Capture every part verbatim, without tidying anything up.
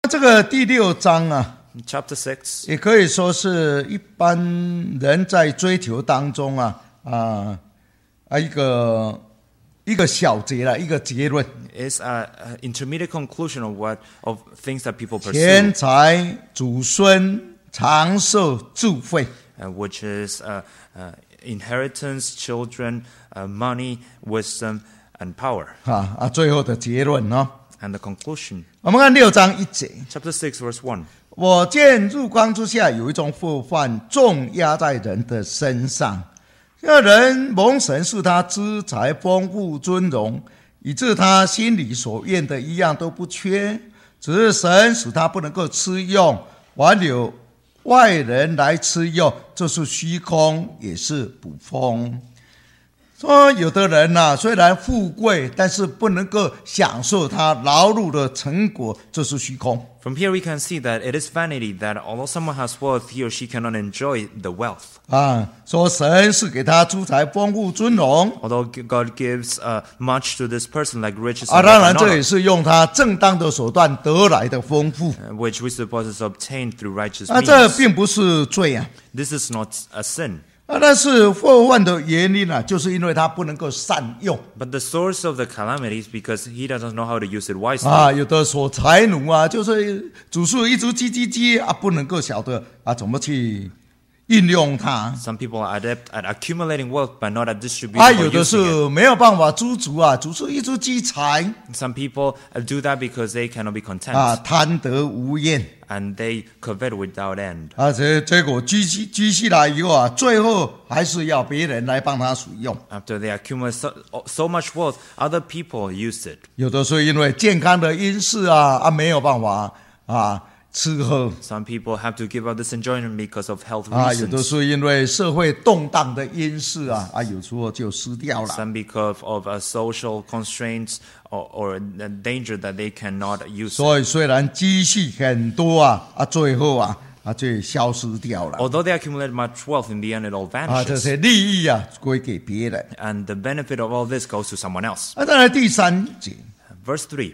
这个第六章啊 Chapter six 也可以说是一般人在追求当中啊啊啊一个一个小结了，一个结论。 is an intermediate conclusion of what of things that people 钱 pursue, 财、祖孙、长寿、智慧。 uh, which is uh, uh, inheritance, children, uh, money, wisdom, and power. 啊啊，最后的结论呢、哦？ And the conclusion. 我们看六章一节。 Chapter six, verse one. 我见日光之下有一种祸患重压在人的身上，这人蒙神使他资财丰富尊荣，以致他心里所愿的一样都不缺，只是神使他不能够吃用，还有外人来吃用，这是虚空，也是捕风。说有的人啊，虽然富贵，但是不能够享受他劳碌的成果，这是虚空。 From here we can see that it is vanity that although someone has wealth, he or she cannot enjoy the wealth. 啊，说神是给他资财丰富尊荣 Although God gives uh, much to this person like riches 啊， and 当然 wealth 这 and 也 honor, 是用他正当的手段得来的丰富 uh, which we suppose is obtained through righteous 啊，这 means. 并不是罪啊。 This is not a sin. 啊，但是祸患的原因啊，就是因为他不能够善用 But the source of the calamity is because he doesn't know how to use it wisely. 啊。有的所财奴啊，就是主事一直积积积啊，不能够晓得啊怎么去运用它 Some people are adept at accumulating wealth but not at distributing 啊。 or 有的 using it. 是没有办法知足啊，主事一直积财 Some people uh, do that because they cannot be content 啊，贪得无厌 and they covet without end. 啊，这结果积蓄积蓄来以后啊，最后还是要别人来帮他使用。 After they accumulate so, so much wealth, other people use it. 有的是因为健康的因素啊啊没有办法啊吃喝 Some people have to give up this enjoyment because of health 啊，有的 reasons. 是因为社会动荡的因素啊啊，有时候就失掉了。 Some because of uh, social constraints or, or the danger that they cannot use it. 所以虽然积蓄很多啊啊，最后啊啊就消失掉了 Although they accumulate much wealth, in the end it all 啊，这 vanishes. 些利益啊归给别人 And the benefit of all this goes to someone else. 啊。当然第三节 Verse three.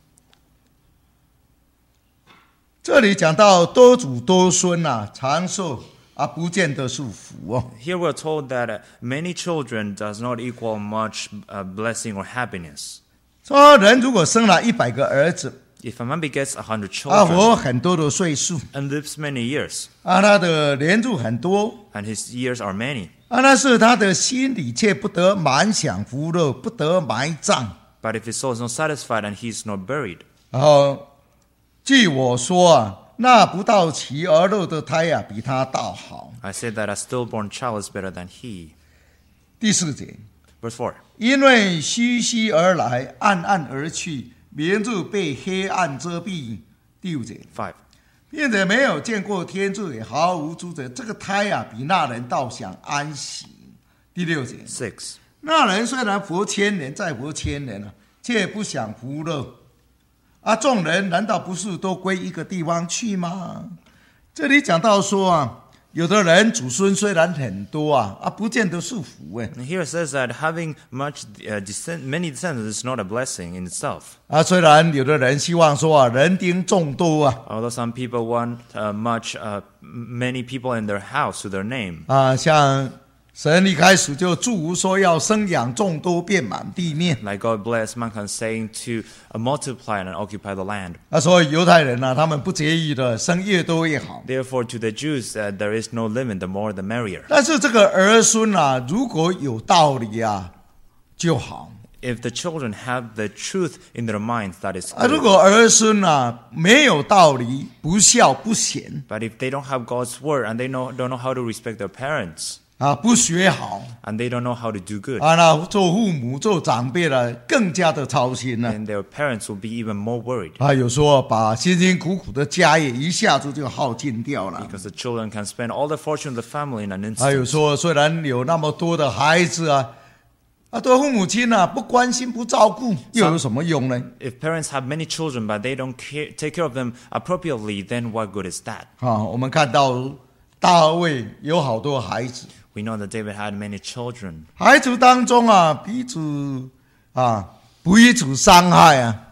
这里讲到多子多孙啊，长寿啊，不见得是福哦。 Here we're told that uh, many children does not equal much uh, blessing or happiness. 说人如果生了一百个儿子 If a man begets a hundred 啊， children 活很多的岁数 and lives many years, 啊，他的年数很多 and his years are many, 啊，但是他的心里却不得满享福乐，不得埋葬。 but if his soul is not satisfied and he is not buried, 然后据我说啊，那不到期而乐的胎啊，比他倒好。 I say that a stillborn child is better than he. 第四节， Verse four. 因为虚虚而来，暗暗而去，明日被黑暗遮蔽。第五节， Five. 并且没有见过天日，也毫无知觉。这个胎啊，比那人倒想安息。第六节， Six. 那人虽然活千年，再活千年啊，却不享福乐。啊，众人难道不是都归一个地方去吗？这里讲到说啊，有的人祖孙虽然很多啊，啊，不见得是福哎。 And here it says that having much uh, descend, many descendants is not a blessing in itself. 啊，虽然有的人希望说啊，人丁众多啊， Although some people want uh, much, uh, many people in their house to their name. 啊，像神一开始就祝福说要生养众多，遍满地面。 Like God bless mankind, saying to uh, multiply and occupy the land. 啊，所以犹太人啊，他们不介意的，生越多越好。 Therefore, to the Jews, uh, there is no limit. The more, the merrier. 但是这个儿孙啊，如果有道理啊，就好。 If the children have the truth in their minds, that is 啊，如 good. 果儿孙啊没有道理，不孝不贤 But if they don't have God's word and they know, don't know how to respect their parents 啊，不学好 and they don't know how to do good, 啊，那做父母做长辈的更加的操心了 then their parents will be even more worried 啊。有时候把辛辛苦苦的家业一下子就耗尽掉了。 because the children can spend all the fortune of the family in an 啊，有 instant. 时候虽然有那么多的孩子啊，啊，对父母亲啊不关心不照顾，又有什么用呢？ If parents have many children but they don't care, take care of them appropriately, then what good is that? 啊，我们看到大卫有好多孩子。 We know that David had many children. 孩子当中啊，彼此啊彼此伤害啊，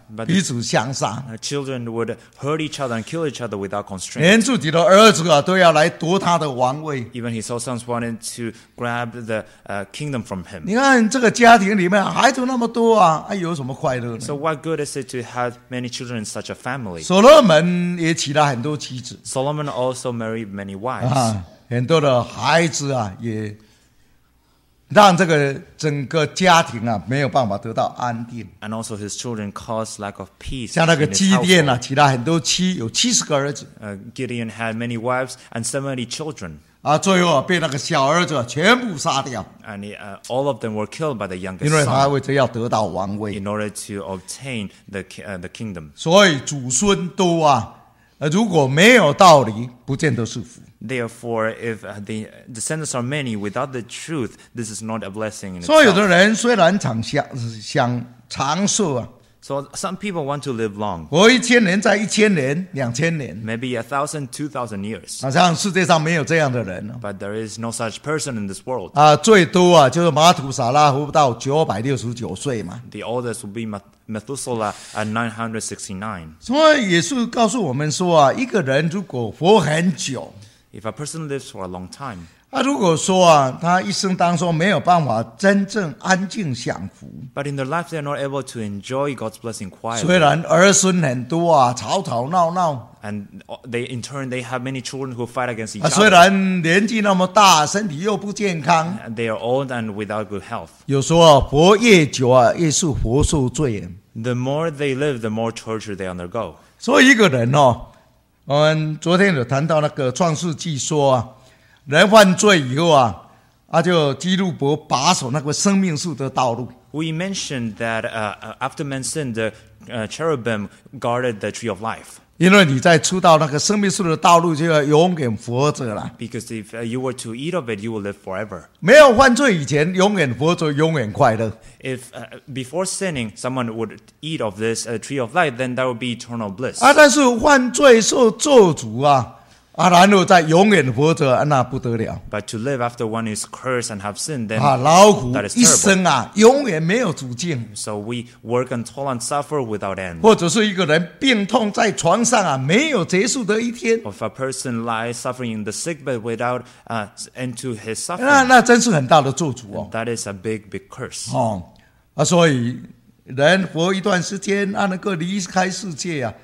But 彼此相杀， Uh, children would hurt each other and kill each other without constraint. 连自己的儿子啊都要来夺他的王位。 Even his own sons wanted to grab the uh, kingdom from him. 你看这个家庭里面孩子那么多啊，啊有什么快乐呢？ So what good is it to have many children in such a family? 所罗门也娶了很多妻子 Solomon also married many wives. 啊，很多的孩子啊，也让这个整个家庭啊没有办法得到安定。 And also his children caused lack of peace 像那个 in his 基甸啊， household. 娶了很多妻，有七十个儿子 Uh, Gideon had many wives and seventy children. 啊，最后啊被那个小儿子全部杀掉， And he, uh, all of them were killed by the 因 youngest 为他 son 为着要得到王位， in order to obtain the, ki- uh, the kingdom. 所以祖孙多啊，呃如果没有道理，不见得是福。 Therefore, if uh, the descendants are many without the truth, this is not a blessing in 所以有的 itself. 人虽然想想想长寿啊， So some people want to live long, 活一千年，在一千年、两千年， maybe a thousand, two thousand years. 好像世界上没有这样的人了 But there is no such person in this world. 啊，最多啊就是马土撒拉活到九百六十九岁嘛。 The oldest will be Meth- Methuselah at nine hundred sixty-nine. 所以也是告诉我们说啊，一个人如果活很久， If a person lives for a long time, 啊，如果说啊，他一生当中没有办法真正安静享福， but in their life they are not able to enjoy God's blessing 虽 quietly. 然儿孙很多啊，吵吵闹闹 And they, in turn, they have many children who fight against each 啊，虽 other. 然年纪那么大，身体又不健康， And they are old and without good health. 有时候啊活越久啊，越是活受罪。 The more they live, the more torture they undergo. 所以一个人哦，我们昨天有谈到那个创世纪说啊，人犯罪以后啊，啊就基路伯把守那个生命树的道路。 We mentioned that uh, uh, after man sinned, the uh, cherubim guarded the tree of life. 因为你在出到那个生命树的道路，就要永远活着了。 Because if uh, you were to eat of it, you will live forever. 没有犯罪以前，永远活着，永远快乐。 If uh, before sinning, someone would eat of this uh, tree of life, then that would be eternal bliss. 啊，但是犯罪受咒诅啊，啊，然后再永远活着，啊那不得了 But to live after one is cursed and have sinned, then 啊！劳苦 that is 一 terrible. 生啊，永远没有主境。 So we work and toil and suffer without end. 或者是一个人病痛在床上啊，没有结束的一天， If a person lies suffering in the sick bed without uh, end to his 那 suffering, 那真是很大的咒诅哦。 that is a big, big curse. 哦，啊，所以人活一段时间，啊，能够离开世界啊，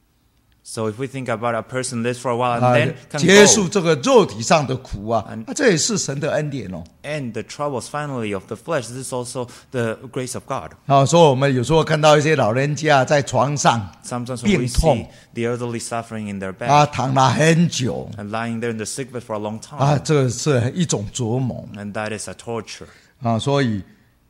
So if we think about a person lives for a while and 啊 then，can 结束 go 这个肉体上的苦啊，啊，这也是神的恩典哦。 end the troubles finally of the flesh, this is also the grace of God. 好，所以我们有时候看到一些老人家在床上 Sometimes when 病 we 痛 see the elderly suffering in their bed 啊，躺了很久 and lying there in the sick bed for a long 啊， time, 这是一种折磨 and that is a torture. 啊，所以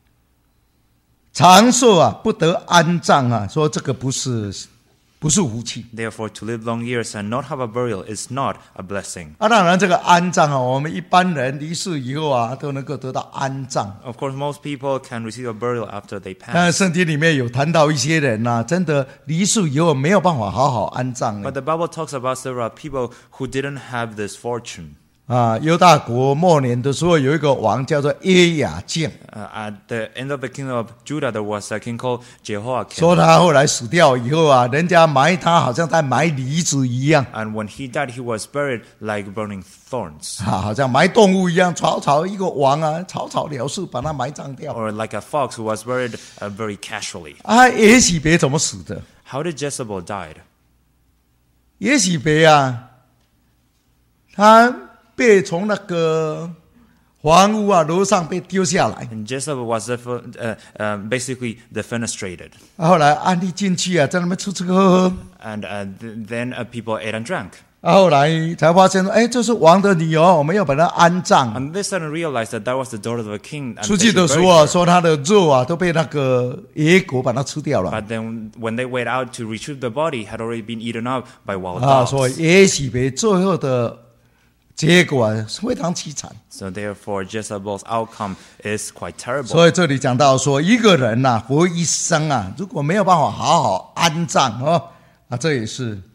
长寿啊，不得安葬啊，说这个不是不是福气。 Therefore, to live long years and not have a burial is not a blessing. 啊，当然这个安葬啊，我们一般人离世以后啊，都能够得到安葬。 Of course, most people can receive a burial after they 但 pass. 是圣经里面有谈到一些人呐、啊，真的离世以后没有办法好好安葬 But 的 the Bible talks about several people who didn't have this fortune. 啊。犹大国末年的时候，有一个王叫做耶雅敬， Uh, at the end of the kingdom of Judah, there was a king called Jehoiakim. 说他后来死掉以后啊，人家埋他好像在埋梨子一样 And when he died, he was buried like burning thorns. 啊，好像埋动物一样，草草一个王啊，草草了事把他埋葬掉 Or like a fox who was buried uh, very casually. 啊。耶洗别怎么死的？ How did Jezebel died? 耶洗别啊，他被从那个房屋啊楼上被丢下来， And Jezebel was uh, uh, basically defenestrated. 啊后来安利进去啊，在那边吃吃喝喝。 And uh, th- then uh, people ate and drank. 啊，后来才发现说，哎，这是王的女儿，我们要把她安葬。 And they suddenly realized that that was the daughter of a king. And 出 they 去 should 的时 bury 候啊， her. 说她的肉啊都被那个野狗把它吃掉了 But then when they went out to retrieve the body, had already been eaten up by wild 啊， dogs. 所以耶洗别最后的结果啊是非常凄惨。 So therefore, Jezebel's outcome is quite terrible. 所以这里讲到说，一个人呐、啊、活一生啊，如果没有办法好好安葬哦，啊，这也是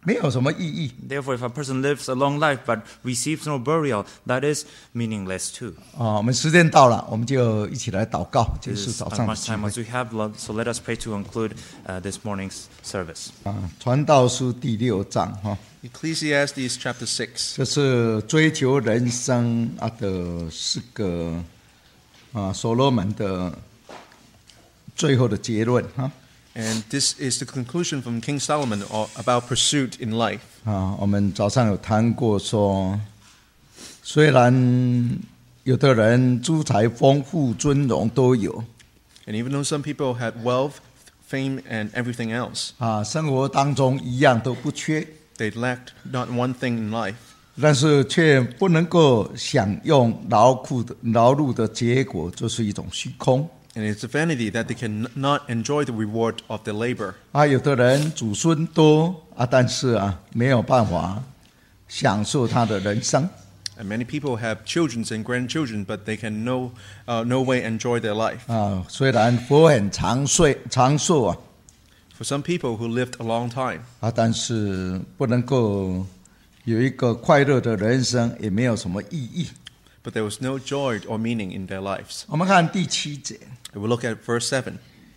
没有什么意义。 Therefore, if a person lives a long life but receives no burial, that is meaningless too. 啊，我们时间到了，我们就一起来祷告，结 This 束 is 早 as 上的 much 聚 time 会 as we have, lo- so let us pray to conclude uh, this morning's service. 啊。传道书第六章哈， Ecclesiastes chapter six. 这是追求人生啊的四个啊所罗门的最后的结论哈。 And this is the conclusion from King Solomon about pursuit in life. 啊，我们早上有谈过说，虽然有的人资财丰富、尊荣都有 And even though some people had wealth, fame, and everything else, 啊，生活当中一样都不缺， they lacked not one thing in life. 但是却不能够享用劳苦的劳碌的结果，就是一种虚空。 And it's a vanity that they cannot enjoy the reward of their labor. 啊，有的人祖孙多啊，但是啊没有办法享受他的人生。 And many people have children and grandchildren, but they can no, uh, no way enjoy their life. 啊，虽然佛很长岁长寿啊， For some people who lived a long time, 啊，但是不能够有一个快乐的人生，也没有什么意义。 but there was no joy or meaning in their lives. 我们看第七节， And we look at verse seven.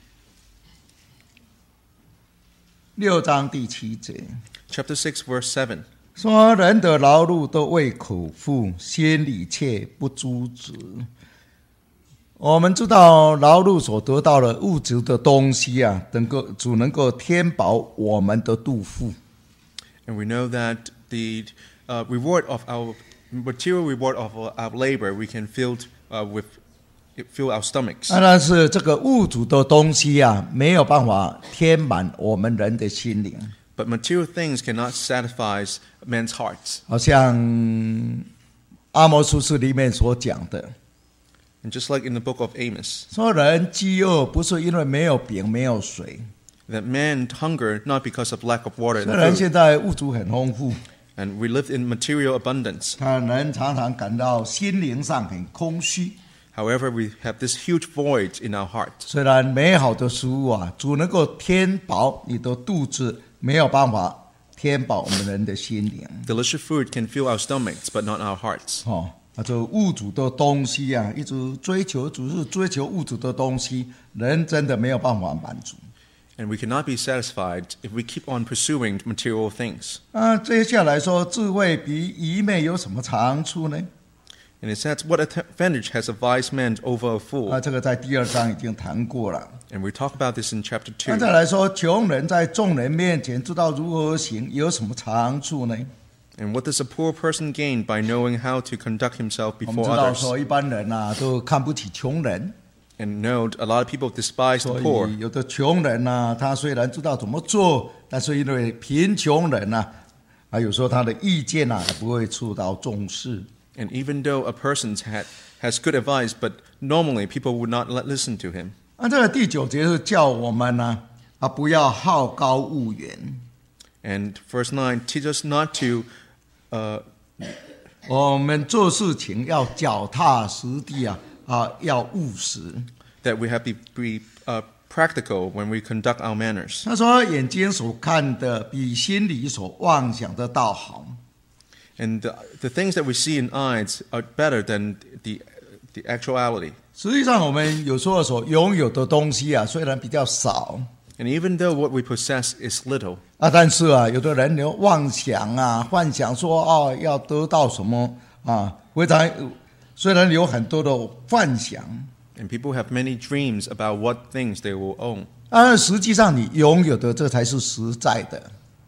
六章第七节 Chapter six, verse seven. 说：人的劳碌都为口腹，心里却不足止。我们知道劳碌所得到的物质的东西啊，能够只能够填饱我们的肚腹。 And we know that the uh, reward of our material reward of our, our labor, we can fill uh, with fill our stomachs. 但是这个物质的东西啊，没有办法填满我们人的心灵。 But material things cannot satisfy men's hearts. 好像阿摩司书里面所讲的， And just like in the book of Amos, 说人饥饿不是因为没有饼没有水， that men hunger not because of lack of water 虽然 and 现 food. 在物质很丰富， And we live in material abundance. 但人常常感到心灵上很空虚。 However, we have this huge void in our heart. 虽然美好的食物啊，只能够填饱你的肚子，没有办法填饱我们人的心灵。 Delicious food can fill our stomachs, but not our hearts. 哦，啊，这物质的东西啊，一直追求，只是追求物质的东西，人真的没有办法满足。 And we cannot be satisfied if we keep on pursuing material things. 啊，接下来说，智慧比愚昧有什么长处呢？ And it says, what advantage has a wise man over a 啊， fool? 这个在第二章已经谈过了。 And we talk about this in chapter 那 two. 再来说，穷人在众人面前知道如何行，有什么长处呢？ And what does a poor person gain by knowing how to conduct himself 我们 before 知道 others? 说，一般人啊都看不起穷人， And know a lot of people despise 所 the poor. 以有的穷人啊，他虽然知道怎么做，但是因为贫穷人啊，啊有时候他的意见啊也不会受到重视。 And even though a person had, has good advice, but normally people would not let, listen to him. 那这个第九节是叫我们呢啊不要好高骛远， And verse nine teaches us not to, uh, 我们做事情要脚踏实地啊啊要务实。 that we have to be, be uh, practical when we conduct our manners. 他说眼睛所看的比心里所妄想的倒好。 And the, the things that we see in eyes are better than the, the actuality. 实际上，我们有时候所拥有的东西啊，虽然比较少 And even though what we possess is little, 啊，但是啊，有的人有妄想啊，幻想说哦要得到什么啊，非常虽然有很多的幻想， and people have many dreams about what things they will own. 但是实际上你拥有的这才是实在的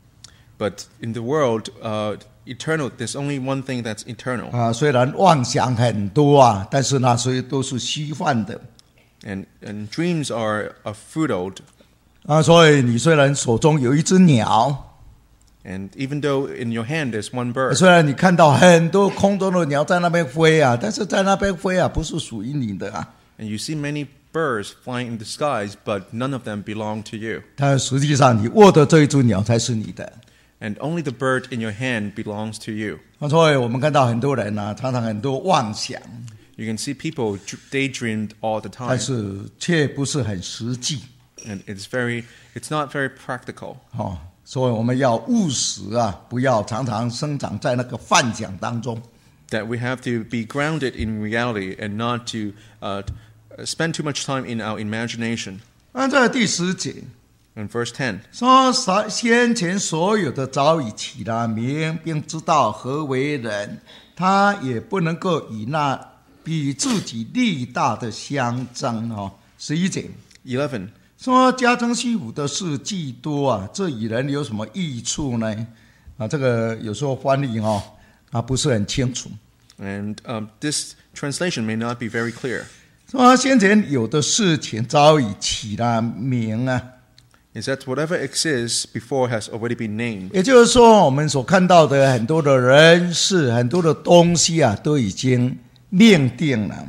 But in the world, uh, eternal, there's only one thing that's eternal. 啊。虽然妄想很多啊，但是那些都是虚幻的 And, and dreams are, are futile. 啊。所以你虽然手中有一只鸟， And even though in your hand there's one bird, 虽然你看到很多空中的鸟在那边飞啊，但是在那边飞啊，不是属于你的啊。 and you see many birds flying in the skies, but none of them belong to you. 但实际上，你握的这一只鸟才是你的。 And only the bird in your hand belongs to you. 所以我们看到很多人啊，常常很多妄想， You can see people dr- daydreamed all the time, 但是却不是很实际。 and it's very, it's not very practical. 哦， 所以我们要务实啊，不要常常生长在那个幻想当中。 That we have to be grounded in reality and not to uh, spend too much time in our imagination. 那在第十节 In verse ten, 说，先前所有的早已起了名，并知道何为人，他也不能够与那比自己力大的相争。哦，十一节 eleven, 说，加增虚无的事既多啊，这与人有什么益处呢？啊，这个有时候翻译哦啊不是很清楚。 and um, this translation may not be very clear. 说先前有的事情早已起了名啊。 Is that whatever exists before has already been named. 也就是说，我们所看到的很多的人事、很多的东西啊，都已经命定了。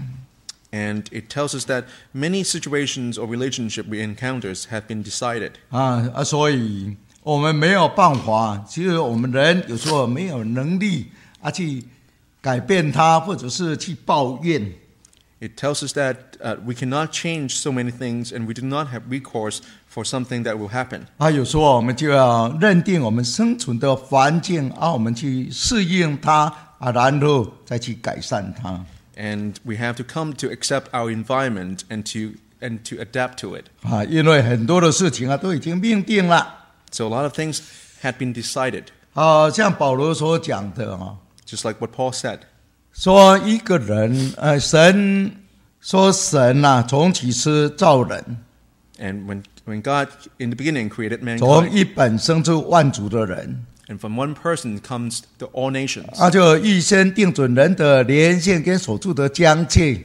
And it tells us that many situations or relationship we encounters have been decided. 啊啊，所以我们没有办法，其实我们人有时候没有能力啊去改变它，或者是去抱怨。 It tells us that uh, we cannot change so many things and we do not have recourse for something that will happen. 啊，有时候我们就要认定我们生存的环境啊，我们去适应它啊，然后再去改善它。 And we have to come to accept our environment and to and to adapt to it. 啊，因为很多的事情啊都已经命定了。 So a lot of things had been decided. 啊，像保罗所讲的啊， Just like what Paul said. 说一个人，呃，神说神呐、啊，从起初造人， And when when God in the beginning created 从 mankind, 一本生出万族的人， and from one person comes the all nations. 他就预先定准人的连线跟所住的疆界。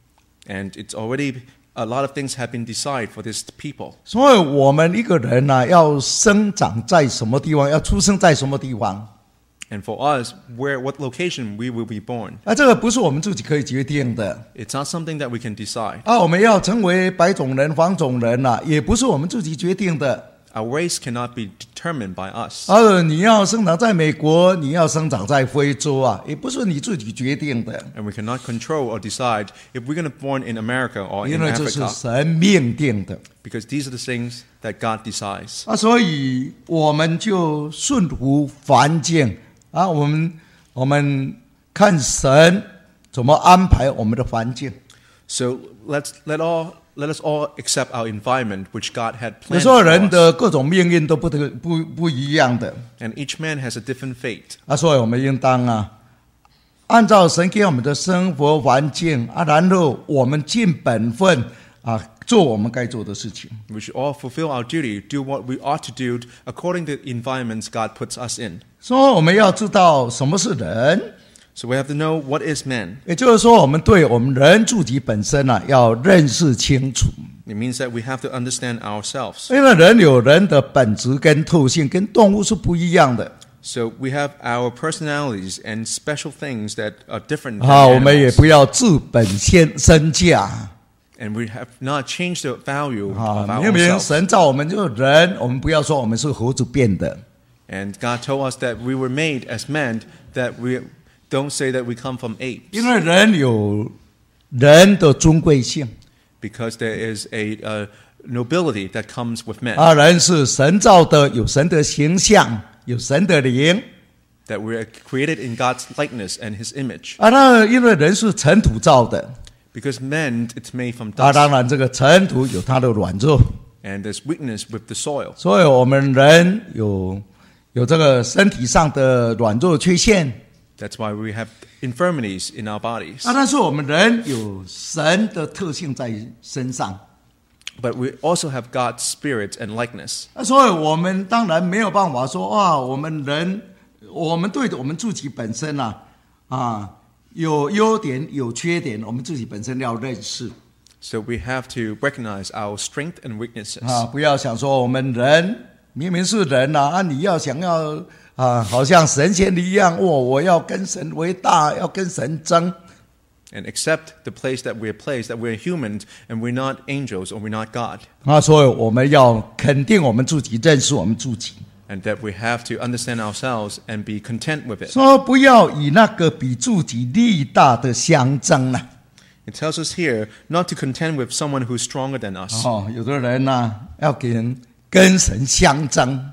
And it's already a lot of things have been decided for this people. 所以我们一个人呐、啊，要生长在什么地方，要出生在什么地方， And for us, where what location we will be born. 啊，这个不是我们自己可以决定的。 It's not something that we can decide. 啊，我们要成为白种人、黄种人呐、啊，也不是我们自己决定的。 Our race cannot be determined by us. 啊，你要生长在美国，你要生长在非洲啊，也不是你自己决定的， And we cannot control or decide if we're going to born in America or 因 in 为这是 Africa. 神命定的。 Because these are the things that God decides. 啊，所以我们就顺服环境啊，我们我们看神怎么安排我们的环境。 So let's let all let us all accept our environment which God had 有 planned 时候 for 人 us. 的各种命运都不得不不一样的 And each man has a different fate. 啊，所以我们应当啊，按照神给我们的生活环境啊，然后我们尽本分啊，做我们该做的事情。 We should all fulfill our duty, do what we ought to do according to the environments God puts us in. 所以我们要知道什么是人， So we have to know what is man. 也就是说，我们对我们人自己本身啊，要认识清楚。 It means that we have to understand ourselves. 因为人有人的本质跟特性，跟动物是不一样的。 So we have our personalities and special things that are different than 啊，我们也 animals. 不要自本先身价 And we have not changed the value of 啊！ our 明明 ourselves. 神造我们就是人，我们不要说我们是猴子变的。 And God told us that we were made as men, that we don't say that we come from apes. 因为人有人的尊贵性 Because there is a uh, nobility that comes with men. 啊，人是神造的，有神的形象，有神的灵 That we are created in God's likeness and His image. 啊。那因为人是尘土造的 Because men, it's made from 啊， dust. 当然这个尘土有它的软弱， And there's weakness with the soil. 所以我们人有有这个身体上的软弱缺陷。 That's why we have infirmities in our bodies. 啊，但是我们人有神的特性在身上， But we also have God's spirit and likeness. 啊，所以我们当然没有办法说啊，我们人，我们对我们自己本身啊，啊，有优点有缺点，我们自己本身要认识 So we have to recognize our strength and weaknesses. 啊，不要想说我们人明明是人啊，啊，你要想要啊，好像神仙一样，哦，我要跟神为大，要跟神争。 And accept the place that we're placed, that we're humans and we're not angels or we're not God. 啊，所以我们要肯定我们自己，认识我们自己。 And that we have to understand ourselves and be content with it. 说不要以那个比自己力大的相争啊！ It tells us here not to contend with someone who's stronger than us. 哦，有的人呢、要跟跟神相争，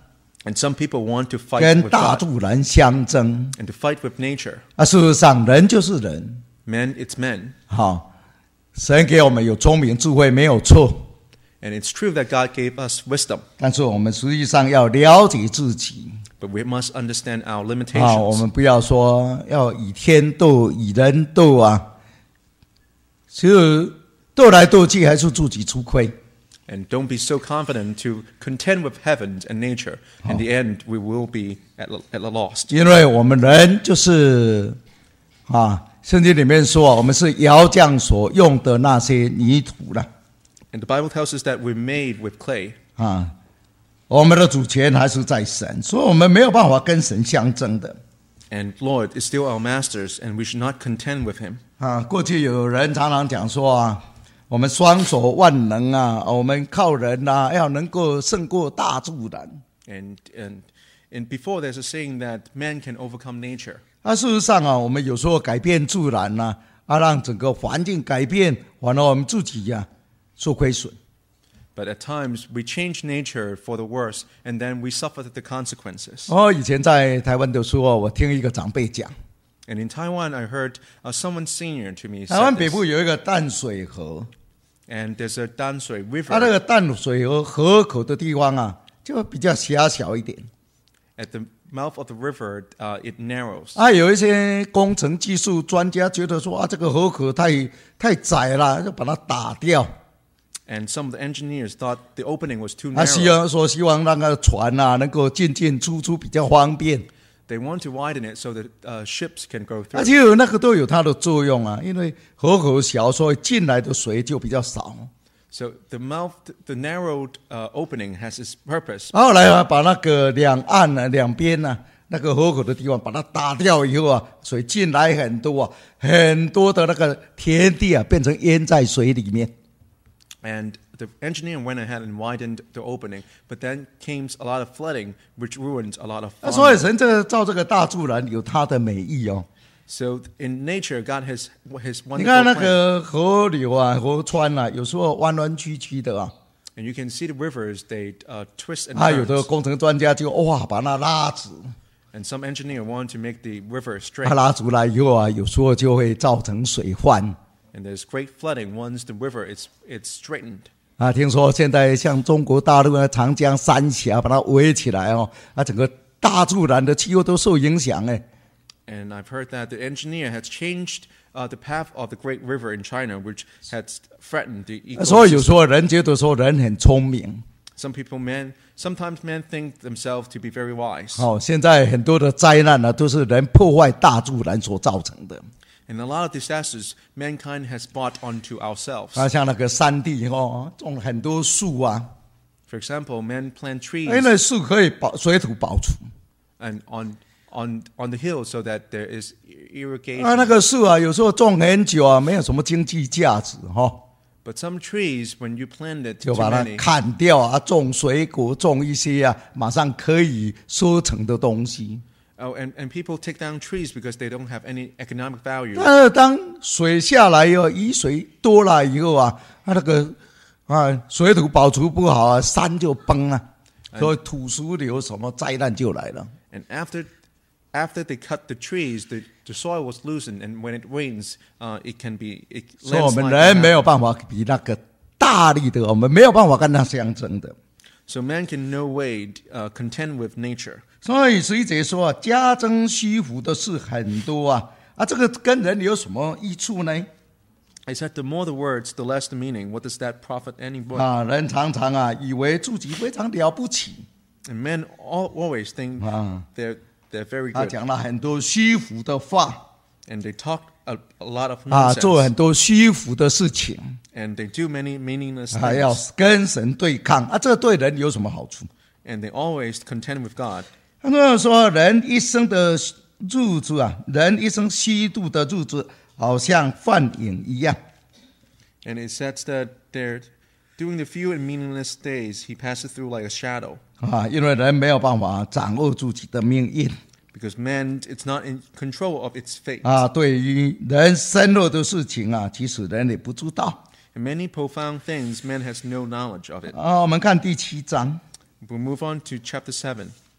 And some people want to fight 跟 with 大 God 自然相争 and to fight with nature. 啊。事实上，人就是人， Man, it's men. 好，神给我们有聪明智慧，没有错。 And it's true that God gave us wisdom, 但是我们实际上要了解自己 but we must understand our 啊，我 limitations. 们不要说要以天斗、以人斗啊，其实斗来斗去还是自己吃亏。 And don't be so confident to contend with heaven and nature. In the end, we will be at, at a loss. 因为我们人就是啊，圣经里面说，我们是窑匠所用的那些泥土了 And the Bible tells us that we're made with clay. 啊。我们的主权还是在神，所以我们没有办法跟神相争的 And Lord is still our masters, and we should not contend with him. 啊。过去有人常常讲说啊，我们双手万能啊，我们靠人啊，要能够胜过大自然。 And, and, and before there's a saying that man can overcome nature. 啊，事实上啊，我们有时候改变自然呐、啊，啊，让整个环境改变，完了我们自己呀、啊、受亏损。 But at times, we change nature for the worse, and then we suffer the consequences. 哦，以前在台湾的时候，我听一个长辈讲， And in Taiwan, I heard uh, someone senior to me 台湾 said 北 this. 部有一个淡水河， And there's a Danshui 它、啊、那 River 个淡水河河口的地方啊，就比较狭小一点。 at the mouth of the river. Uh, it narrows. 啊，有一些工程技术专家觉得说啊，这个河口太太窄了，就把它打掉。 And some of the engineers thought the opening was too 啊，希 narrow. 望说希望那个船啊能够进进出出比较方便。 They want to widen it so that uh, ships can go 啊， through. 其实那个都有它的作用啊，因为河口小，所以进来的水就比较少。 So the mouth, the narrowed uh, opening has its purpose. 后来啊，把那个两岸呢、两边呢、那个河口的地方把它打掉以后啊，水进来很多啊，很多的那个田地啊变成淹在水里面。 And the engineer went ahead and widened the opening, but then came a lot of flooding, which ruined a lot of 那所以 farmland. 神这个造这个大自然有它的美意哦。 So in nature, God has His 你看 wonderful 那 plan. 个河流啊、河川啊，有时候弯弯曲曲的啊， And you can see the rivers, they uh, twist and 啊，有的 turn. 工程专家就哇把它拉直， And some engineer want to make the river 它 straight. 拉直来以后啊，有时候就会造成水患。 And there's great flooding once the river is it's straightened. 啊，听说现在像中国大陆的长江三峡把它围起来哦，啊，整个大自然的气候都受影响哎。 And I've heard that the engineer has changed uh, the path of the great river in China, which has threatened the 所以有时 ecosystem. 候人觉得说人很聪明， Some people, man, sometimes men think themselves to be very wise. 哦，现在很多的灾难呢、都是人破坏大自然所造成的。 And a lot of disasters mankind has brought onto ourselves. 啊，像那个山地哦，种了很多树啊， For example, men plant 因 trees 为树可以保水土保持。 and on on on the hill so that there is irrigation. 啊，那个树啊，有时候种很久啊，没有什么经济价值哈、哦， But some trees, when you plant it 就 too 把它 many, 砍掉啊，种水果，种一些啊，马上可以收成的东西。 oh, and, and people take down trees because they don't have any economic value. 但是当水下来以后，雨水多了以后啊，它那个啊水土保持不好啊，山就崩啊，所以土石流什么灾难就来了。 And after after they cut the trees, the, the soil was loosened, and when it rains, uh, it can be it 所以我们 landslide 人 can 没 happen. 有办法比那个大力的，我们没有办法跟它相争的。 So man can no way uh, contend with nature. 所以十一节说啊，加增虚浮的事很多啊，啊，这个跟人有什么益处呢？ I said, the more the words, the less the meaning. What does that profit anyone? 啊，人常常啊，以为自己非常了不起， And men all, always think Ah. they're they're very 他 good, 讲了很多虚浮的话 and they talk a, a lot of 啊，做 nonsense, 很多虚浮的事情， and they do many meaningless 还要 things, 跟神对抗啊，这对人有什么好处？ and they always contend with God. 他们说，人一生的日子啊，人一生虚度的日子，好像幻影一样。 And it says that they're during the few and meaningless days, he passes through like a shadow. 啊，因为人没有办法掌握自己的命运 Because man, it's not in control of its fate. 啊，对于人深入的事情啊，其实人也不知道 And many profound things, man has no knowledge of it. 啊。我们看第七章， We'll move on to chapter seven.